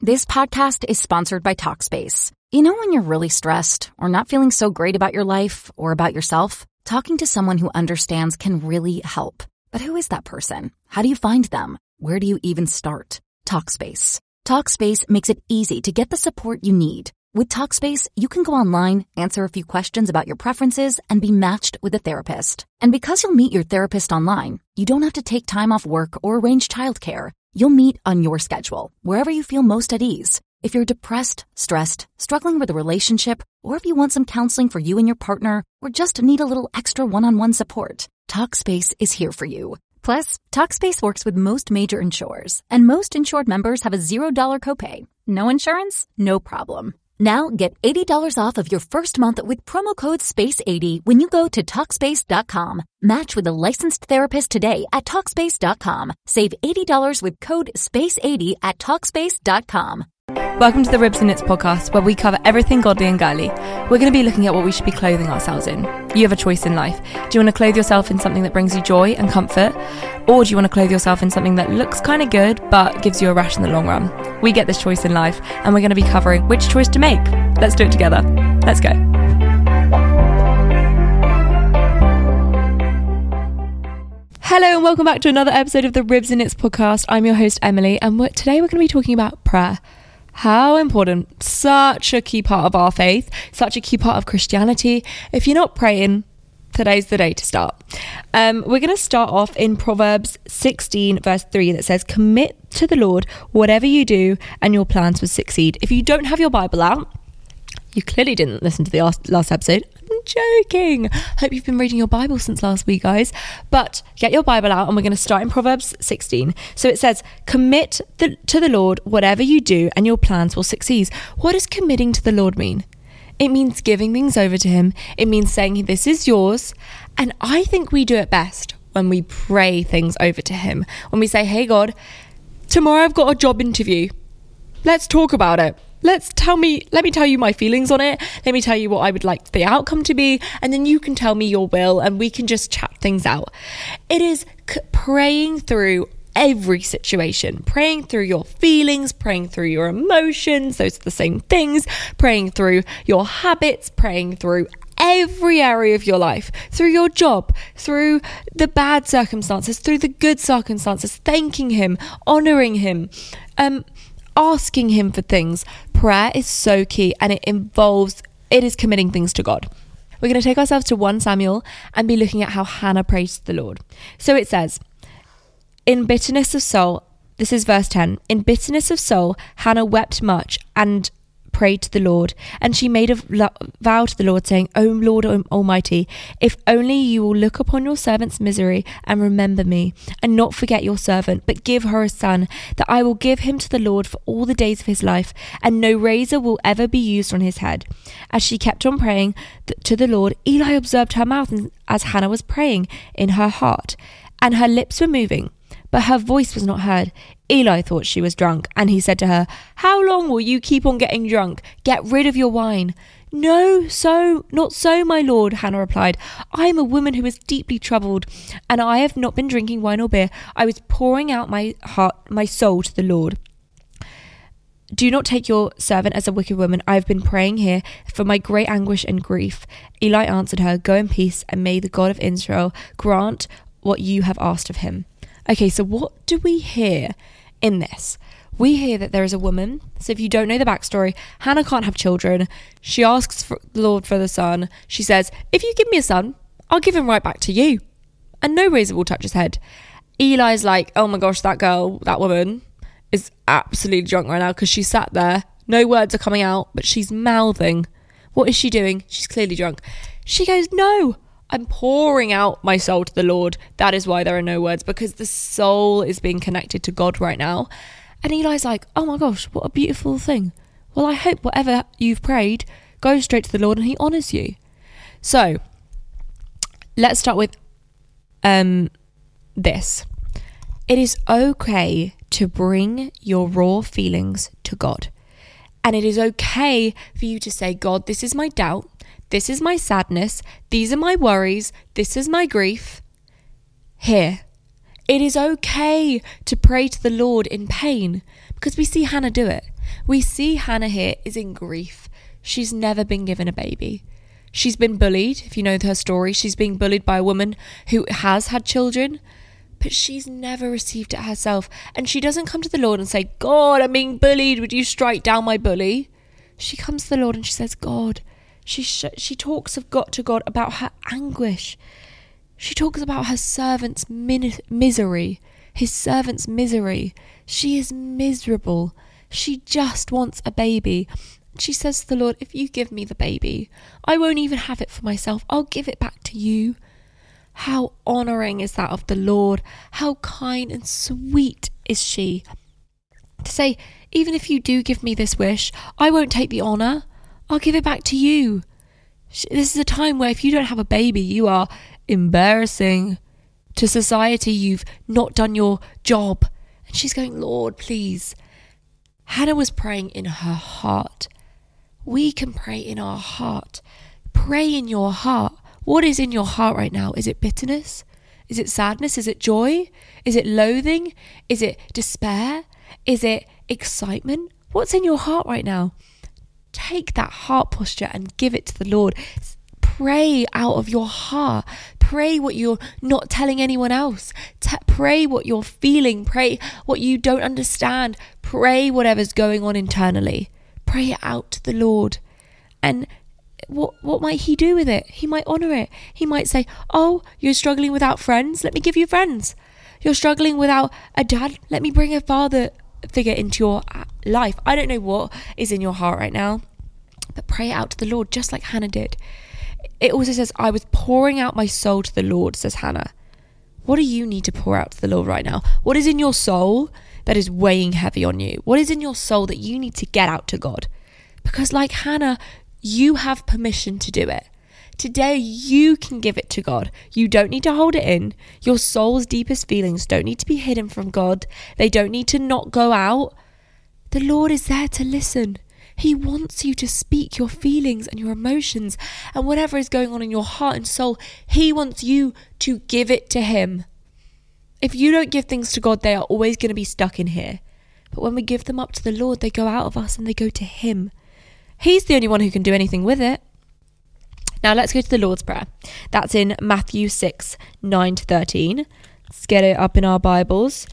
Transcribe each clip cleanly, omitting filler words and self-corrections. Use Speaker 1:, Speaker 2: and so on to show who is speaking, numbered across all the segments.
Speaker 1: This podcast is sponsored by Talkspace. You know when you're really stressed or not feeling so great about your life or about yourself? Talking to someone who understands can really help. But who is that person? How do you find them? Where do you even start? Talkspace. Talkspace makes it easy to get the support you need. With Talkspace, you can go online, answer a few questions about your preferences, and be matched with a therapist. And because you'll meet your therapist online, you don't have to take time off work or arrange childcare. You'll meet on your schedule, wherever you feel most at ease. If you're depressed, stressed, struggling with a relationship, or if you want some counseling for you and your partner, or just need a little extra one-on-one support, Talkspace is here for you. Plus, Talkspace works with most major insurers, and most insured members have a $0 copay. No insurance? No problem. Now get $80 off of your first month with promo code SPACE80 when you go to Talkspace.com. Match with a licensed therapist today at Talkspace.com. Save $80 with code SPACE80 at Talkspace.com.
Speaker 2: Welcome to the Ribs and Knits podcast, where we cover everything godly and girly. We're going to be looking at what we should be clothing ourselves in. You have a choice in life. Do you want to clothe yourself in something that brings you joy and comfort? Or do you want to clothe yourself in something that looks kind of good but gives you a rash in the long run? We get this choice in life, and we're going to be covering which choice to make. Let's do it together. Let's go. Hello and welcome back to another episode of the Ribs and Knits podcast. I'm your host Emily, and today we're going to be talking about prayer. How important, such a key part of our faith, such a key part of Christianity. If you're not praying, today's the day to start. We're going to start off in Proverbs 16 verse 3 that says, "Commit to the Lord whatever you do and your plans will succeed." If you don't have your Bible out, you clearly didn't listen to the last episode. I'm joking. Hope you've been reading your Bible since last week, guys. But get your Bible out and we're going to start in Proverbs 16. So it says, "Commit to the Lord whatever you do and your plans will succeed." What does committing to the Lord mean? It means giving things over to him. It means saying, this is yours. And I think we do it best when we pray things over to him. When we say, hey God, tomorrow I've got a job interview. Let's talk about it. Let me tell you my feelings on it. Let me tell you what I would like the outcome to be. And then you can tell me your will and we can just chat things out. It is praying through every situation, praying through your feelings, praying through your emotions. Those are the same things. Praying through your habits, praying through every area of your life, through your job, through the bad circumstances, through the good circumstances, thanking him, honoring him, asking him for things. Prayer is so key, and it is committing things to God. We're going to take ourselves to 1 Samuel and be looking at how Hannah prays to the Lord. So it says, in bitterness of soul, this is verse 10, in bitterness of soul, Hannah wept much and prayed to the Lord, and she made a vow to the Lord, saying, O Lord Almighty, if only you will look upon your servant's misery and remember me, and not forget your servant, but give her a son, that I will give him to the Lord for all the days of his life, and no razor will ever be used on his head. As she kept on praying to the Lord, Eli observed her mouth as Hannah was praying in her heart, and her lips were moving, but her voice was not heard. Eli thought she was drunk, and he said to her, How long will you keep on getting drunk? Get rid of your wine. Not so, my lord, Hannah replied. I am a woman who is deeply troubled, and I have not been drinking wine or beer. I was pouring out my heart, my soul to the Lord. Do not take your servant as a wicked woman. I have been praying here for my great anguish and grief. Eli answered her, Go in peace, and may the God of Israel grant what you have asked of him. Okay, so what do we hear in this? We hear that there is a woman. So if you don't know the backstory, Hannah can't have children. She asks the Lord for the son. She says, if you give me a son, I'll give him right back to you. And no razor will touch his head. Eli's like, oh my gosh, that woman is absolutely drunk right now because she sat there. No words are coming out, but she's mouthing. What is she doing? She's clearly drunk. She goes, no, I'm pouring out my soul to the Lord. That is why there are no words, because the soul is being connected to God right now. And Eli's like, oh my gosh, what a beautiful thing. Well, I hope whatever you've prayed goes straight to the Lord and he honours you. So let's start with this. It is okay to bring your raw feelings to God. And it is okay for you to say, God, this is my doubt. This is my sadness. These are my worries. This is my grief. Here. It is okay to pray to the Lord in pain, Because we see Hannah do it. We see Hannah here is in grief. She's never been given a baby. She's been bullied. If you know her story, she's being bullied by a woman who has had children, but she's never received it herself. And she doesn't come to the Lord and say, God, I'm being bullied. Would you strike down my bully? She comes to the Lord and she says, God. She talks of God to God about her anguish. She talks about her servant's misery, his servant's misery. She is miserable. She just wants a baby. She says to the Lord, if you give me the baby, I won't even have it for myself. I'll give it back to you. How honouring is that of the Lord? How kind and sweet is she? To say, even if you do give me this wish, I won't take the honour. I'll give it back to you. This is a time where if you don't have a baby, you are embarrassing to society. You've not done your job. And she's going, Lord, please. Hannah was praying in her heart. We can pray in our heart. Pray in your heart. What is in your heart right now? Is it bitterness? Is it sadness? Is it joy? Is it loathing? Is it despair? Is it excitement? What's in your heart right now? Take that heart posture and give it to the Lord. Pray out of your heart. Pray what you're not telling anyone else. Pray what you're feeling. Pray what you don't understand. Pray whatever's going on internally. Pray it out to the Lord. And what might he do with it? He might honour it. He might say, oh, you're struggling without friends? Let me give you friends. You're struggling without a dad? Let me bring a father figure into your life. I don't know what is in your heart right now, but pray out to the Lord just like Hannah did. It also says, I was pouring out my soul to the Lord, says Hannah. What do you need to pour out to the Lord right now? What is in your soul that is weighing heavy on you? What is in your soul that you need to get out to God? Because like Hannah, you have permission to do it. Today, you can give it to God. You don't need to hold it in. Your soul's deepest feelings don't need to be hidden from God. They don't need to not go out. The Lord is there to listen. He wants you to speak your feelings and your emotions and whatever is going on in your heart and soul. He wants you to give it to him. If you don't give things to God, they are always going to be stuck in here. But when we give them up to the Lord, they go out of us and they go to him. He's the only one who can do anything with it. Now let's go to the Lord's Prayer. That's in Matthew 6, 9-13. Let's get it up in our Bibles.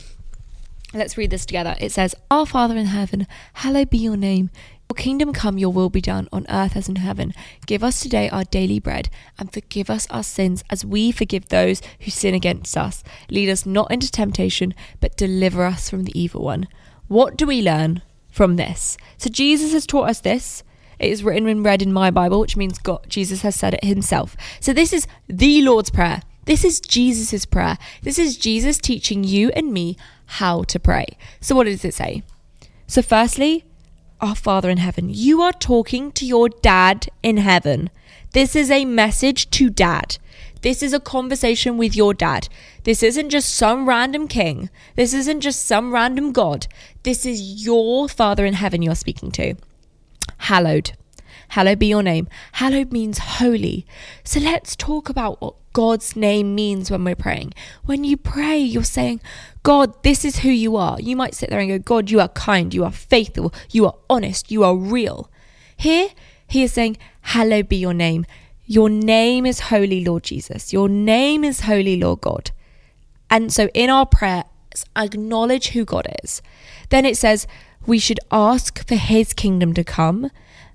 Speaker 2: Let's read this together. It says, Our Father in heaven, hallowed be your name. Your kingdom come, your will be done on earth as in heaven. Give us today our daily bread and forgive us our sins as we forgive those who sin against us. Lead us not into temptation, but deliver us from the evil one. What do we learn from this? So Jesus has taught us this. It is written and read in my Bible, which means Jesus has said it himself. So this is the Lord's Prayer. This is Jesus's prayer. This is Jesus teaching you and me how to pray. So what does it say? So firstly, our Father in heaven. You are talking to your dad in heaven. This is a message to dad. This is a conversation with your dad. This isn't just some random king. This isn't just some random God. This is your Father in heaven you're speaking to. Hallowed. Hallowed be your name. Hallowed means holy. So let's talk about what God's name means when we're praying. When you pray, you're saying, God, this is who you are. You might sit there and go, God, you are kind, you are faithful, you are honest, you are real. Here, he is saying, hallowed be your name. Your name is holy, Lord Jesus. Your name is holy, Lord God. And so in our prayer, acknowledge who God is. Then it says, we should ask for his kingdom to come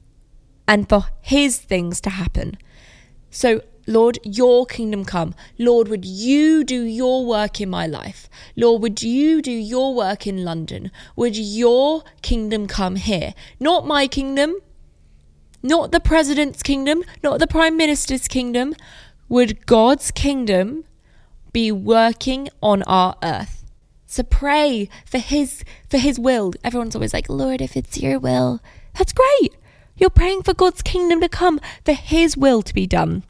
Speaker 2: and for his things to happen. So, Lord, your kingdom come. Lord, would you do your work in my life? Lord, would you do your work in London? Would your kingdom come here? Not my kingdom, not the president's kingdom, not the prime minister's kingdom. Would God's kingdom be working on our earth? So pray for his will. Everyone's always like, Lord, if it's your will. That's great. You're praying for God's kingdom to come, for his will to be done.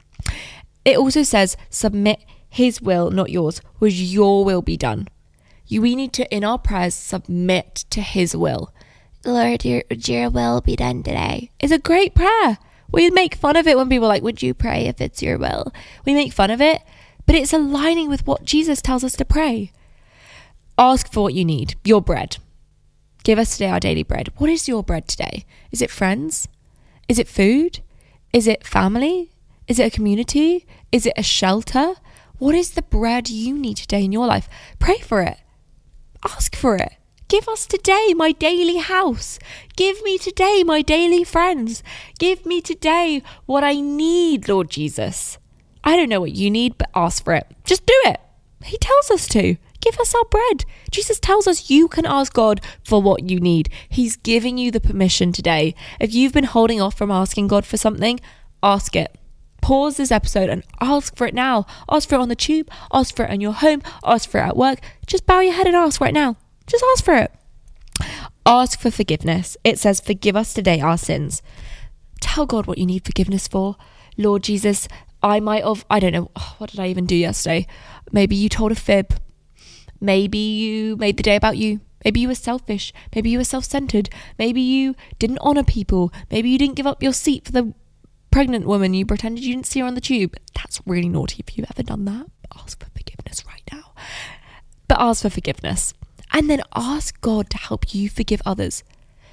Speaker 2: It also says, submit his will, not yours. Would your will be done? We need to, in our prayers, submit to his will. Lord, would your will be done today? It's a great prayer. We make fun of it when people are like, would you pray if it's your will? We make fun of it, but it's aligning with what Jesus tells us to pray. Ask for what you need, your bread. Give us today our daily bread. What is your bread today? Is it friends? Is it food? Is it family? Is it a community? Is it a shelter? What is the bread you need today in your life? Pray for it. Ask for it. Give us today my daily house. Give me today my daily friends. Give me today what I need, Lord Jesus. I don't know what you need, but ask for it. Just do it. He tells us to. Give us our bread. Jesus tells us you can ask God for what you need. He's giving you the permission today. If you've been holding off from asking God for something, ask it. Pause this episode and ask for it now. Ask for it on the tube. Ask for it in your home. Ask for it at work. Just bow your head and ask right now. Just ask for it. Ask for forgiveness. It says, forgive us today our sins. Tell God what you need forgiveness for. Lord Jesus, I don't know, what did I even do yesterday? Maybe you told a fib. Maybe you made the day about you. Maybe you were selfish. Maybe you were self-centered. Maybe you didn't honor people. Maybe you didn't give up your seat for the pregnant woman. You pretended you didn't see her on the tube. That's really naughty. If you've ever done that, ask for forgiveness right now. But ask for forgiveness. And then ask God to help you forgive others.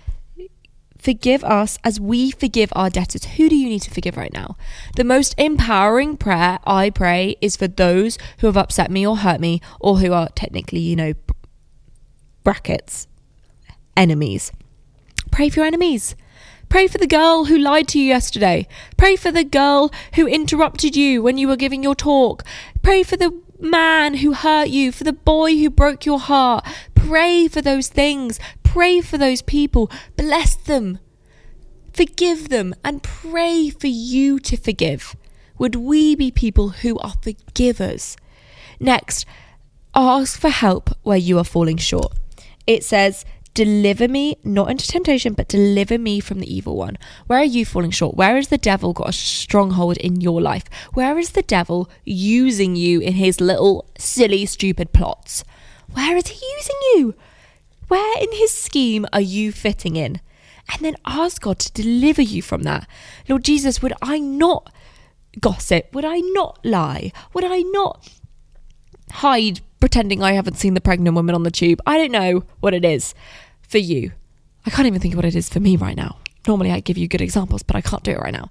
Speaker 2: Forgive us as we forgive our debtors. Who do you need to forgive right now? The most empowering prayer I pray is for those who have upset me or hurt me, or who are technically, brackets, enemies. Pray for your enemies. Pray for the girl who lied to you yesterday. Pray for the girl who interrupted you when you were giving your talk. Pray for the man who hurt you, for the boy who broke your heart. Pray for those things. Pray for those people. Bless them. Forgive them and pray for you to forgive. Would we be people who are forgivers? Next, ask for help where you are falling short. It says, deliver me, not into temptation, but deliver me from the evil one. Where are you falling short? Where has the devil got a stronghold in your life? Where is the devil using you in his little silly, stupid plots? Where is he using you? Where in his scheme are you fitting in? And then ask God to deliver you from that. Lord Jesus, would I not gossip? Would I not lie? Would I not hide pretending I haven't seen the pregnant woman on the tube? I don't know what it is for you. I can't even think of what it is for me right now. Normally I give you good examples, but I can't do it right now.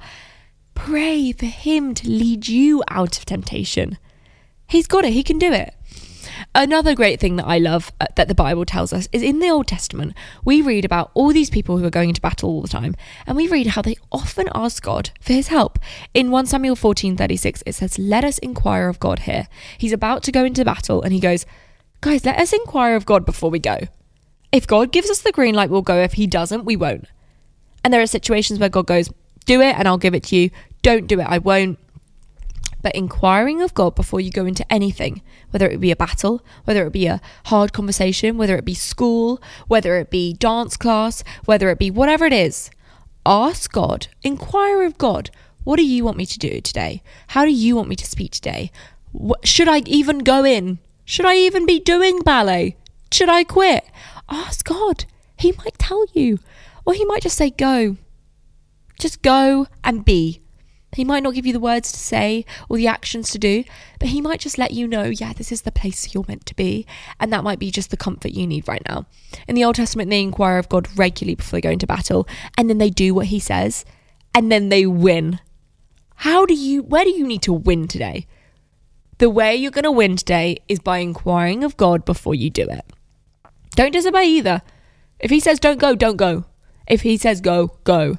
Speaker 2: Pray for him to lead you out of temptation. He's got it. He can do it. Another great thing that I love that the Bible tells us is in the Old Testament, we read about all these people who are going into battle all the time, and we read how they often ask God for his help. In 1 Samuel 14:36, it says, let us inquire of God here. He's about to go into battle and he goes, guys, let us inquire of God before we go. If God gives us the green light, we'll go. If he doesn't, we won't. And there are situations where God goes, do it and I'll give it to you. Don't do it, I won't. But inquiring of God before you go into anything, whether it be a battle, whether it be a hard conversation, whether it be school, whether it be dance class, whether it be whatever it is, ask God, inquire of God, what do you want me to do today? How do you want me to speak today? Should I even go in? Should I even be doing ballet? Should I quit? Ask God. He might tell you, or he might just say, go. Just go and be. He might not give you the words to say or the actions to do, but he might just let you know, yeah, this is the place you're meant to be. And that might be just the comfort you need right now. In the Old Testament, they inquire of God regularly before they go into battle, and then they do what he says, and then they win. Where do you need to win today? The way you're going to win today is by inquiring of God before you do it. Don't disobey either. If he says don't go, don't go. If he says go, go.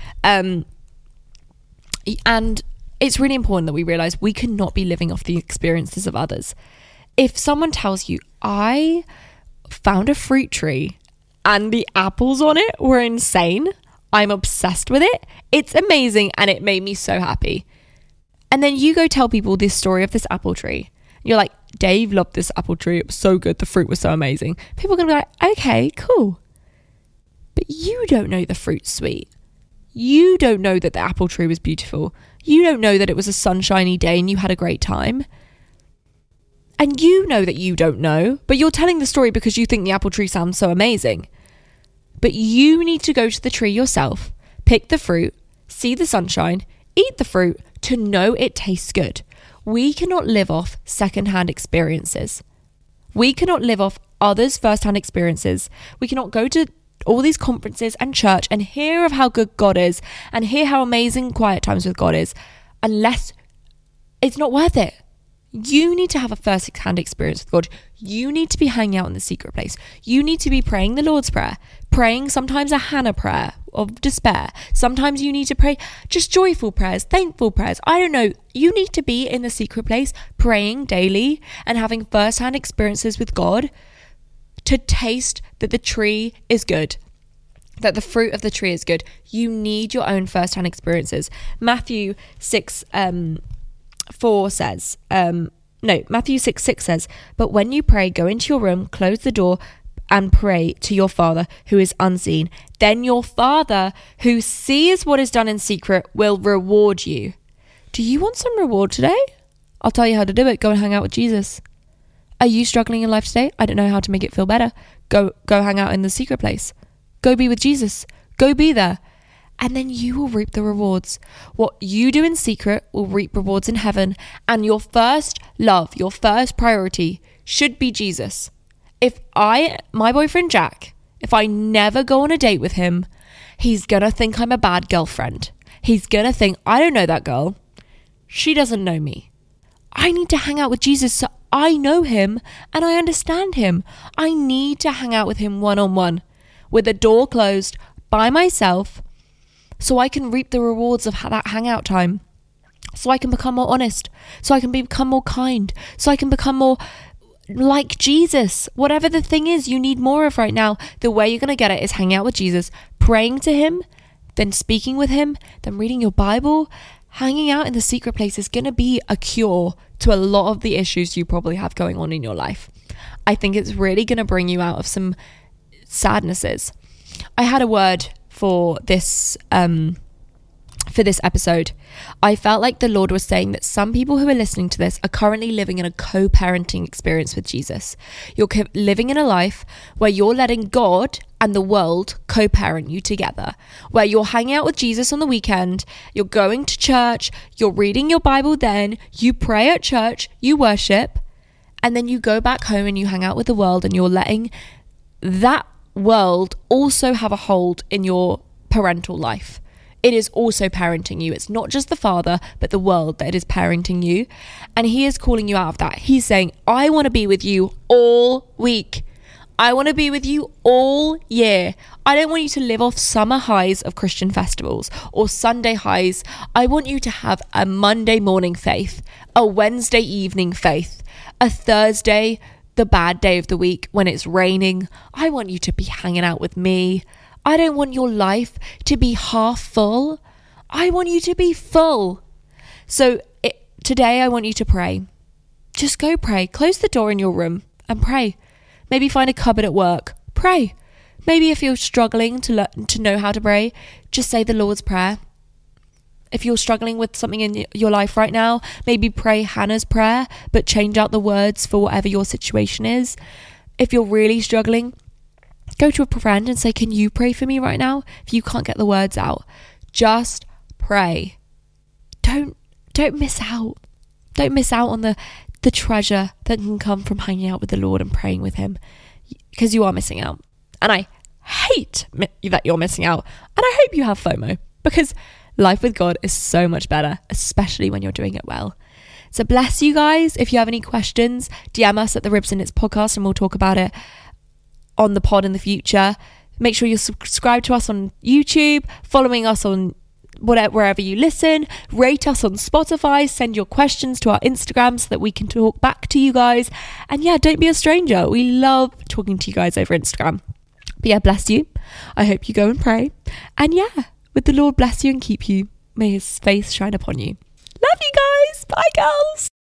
Speaker 2: And it's really important that we realize we cannot be living off the experiences of others. If someone tells you, I found a fruit tree and the apples on it were insane, I'm obsessed with it, it's amazing and it made me so happy. And then you go tell people this story of this apple tree. You're like, Dave loved this apple tree, it was so good, the fruit was so amazing. People are going to be like, okay, cool. But you don't know the fruit's sweet. You don't know that the apple tree was beautiful. You don't know that it was a sunshiny day and you had a great time. And you know that you don't know, but you're telling the story because you think the apple tree sounds so amazing. But you need to go to the tree yourself, pick the fruit, see the sunshine, eat the fruit to know it tastes good. We cannot live off secondhand experiences. We cannot live off others' first-hand experiences. We cannot go to all these conferences and church and hear of how good God is and hear how amazing quiet times with God is unless it's not worth it. You need to have a first-hand experience with God. You need to be hanging out in the secret place. You need to be praying the Lord's Prayer, praying sometimes a Hannah prayer of despair. Sometimes you need to pray just joyful prayers, thankful prayers. I don't know. You need to be in the secret place, praying daily and having first-hand experiences with God to taste that the tree is good, that the fruit of the tree is good. You need your own first-hand experiences. Matthew 6:4 says, Matthew 6:6 says, but when you pray, go into your room, close the door, and pray to your Father who is unseen. Then your Father who sees what is done in secret will reward you. Do you want some reward today? I'll tell you how to do it. Go and hang out with Jesus. Are you struggling in life today? I don't know how to make it feel better. Go hang out in the secret place. Go be with Jesus. Go be there. And then you will reap the rewards. What you do in secret will reap rewards in heaven. And your first love, your first priority should be Jesus. If my boyfriend Jack, if I never go on a date with him, he's gonna think I'm a bad girlfriend. He's gonna think, I don't know that girl. She doesn't know me. I need to hang out with Jesus so I know him and I understand him. I need to hang out with him one-on-one, with the door closed, by myself, so I can reap the rewards of that hangout time. So I can become more honest. So I can become more kind. So I can become more like Jesus. Whatever the thing is you need more of right now, the way you're going to get it is hanging out with Jesus, praying to him, then speaking with him, then reading your Bible. Hanging out in the secret place is going to be a cure to a lot of the issues you probably have going on in your life. I think it's really going to bring you out of some sadnesses. I had a word for this episode. I felt like the Lord was saying that some people who are listening to this are currently living in a co-parenting experience with Jesus. You're living in a life where you're letting God and the world co-parent you together, where you're hanging out with Jesus on the weekend, you're going to church, you're reading your Bible, then you pray at church, you worship, and then you go back home and you hang out with the world, and you're letting that world also have a hold in your parental life. It is also parenting you. It's not just the father, but the world that is parenting you. And he is calling you out of that. He's saying, I want to be with you all week. I want to be with you all year. I don't want you to live off summer highs of Christian festivals or Sunday highs. I want you to have a Monday morning faith, a Wednesday evening faith, a Thursday, the bad day of the week when it's raining. I want you to be hanging out with me. I don't want your life to be half full. I want you to be full. So today I want you to pray. Just go pray. Close the door in your room and pray. Maybe find a cupboard at work. Pray. Maybe if you're struggling to know how to pray, just say the Lord's Prayer. If you're struggling with something in your life right now, maybe pray Hannah's prayer, but change out the words for whatever your situation is. If you're really struggling, go to a friend and say, can you pray for me right now? If you can't get the words out, just pray. Don't miss out. Don't miss out on the treasure that can come from hanging out with the Lord and praying with him, because you are missing out. And I hate that you're missing out. And I hope you have FOMO, because life with God is so much better, especially when you're doing it well. So bless you guys. If you have any questions, DM us at the Ribs and It's podcast and we'll talk about it on the pod in the future. Make sure you're subscribed to us on YouTube, following us on wherever you listen, rate us on Spotify, send your questions to our Instagram so that we can talk back to you guys. And yeah, don't be a stranger. We love talking to you guys over Instagram. But yeah, bless you. I hope you go and pray. And yeah, would the Lord bless you and keep you. May his face shine upon you. Love you guys. Bye, girls.